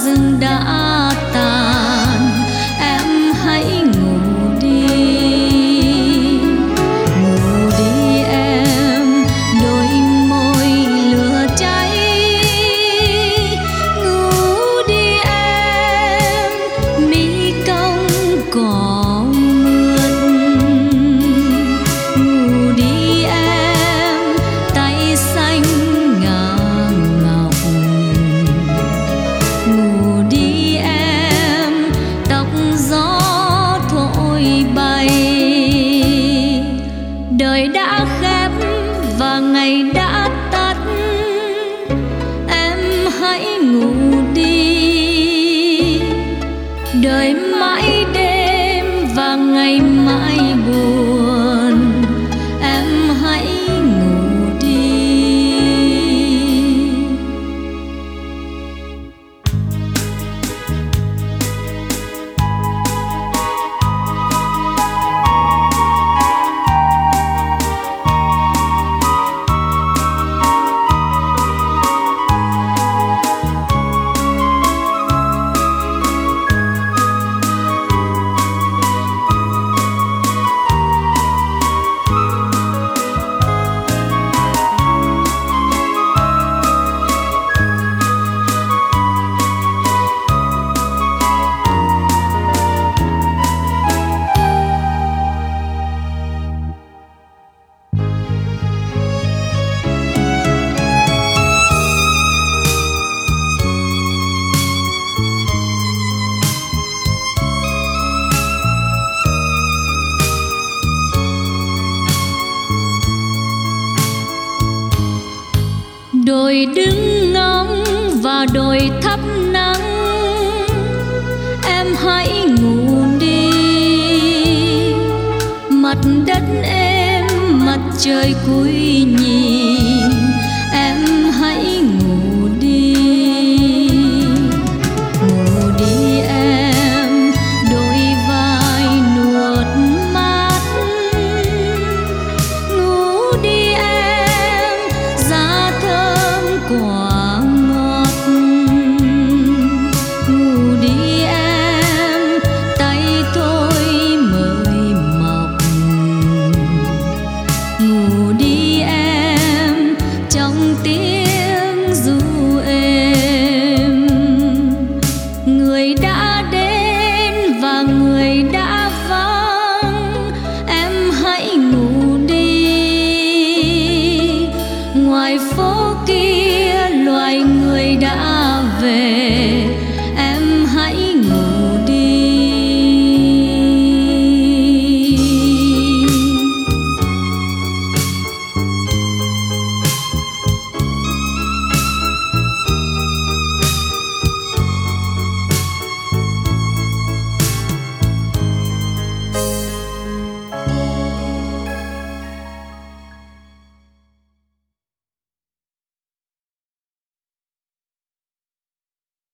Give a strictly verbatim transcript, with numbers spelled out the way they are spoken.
rừng đã tàn, em hãy ngủ đi. Ngủ đi em, đôi môi lửa cháy. Ngủ đi em, mi cong cỏ mượt. Ngủ đi em, tay xanh ngà ngọc. Ngủ đi em, tóc gió thổi bay. Đời đã khép và ngày đã tắt, em hãy ngủ đi. Đời mãi đêm và ngày mãi buồn, em hãy ngủ đi. Đồi đứng ngắm và đồi thắp nắng, em hãy ngủ đi. Mặt đất êm, mặt trời cúi nhìn.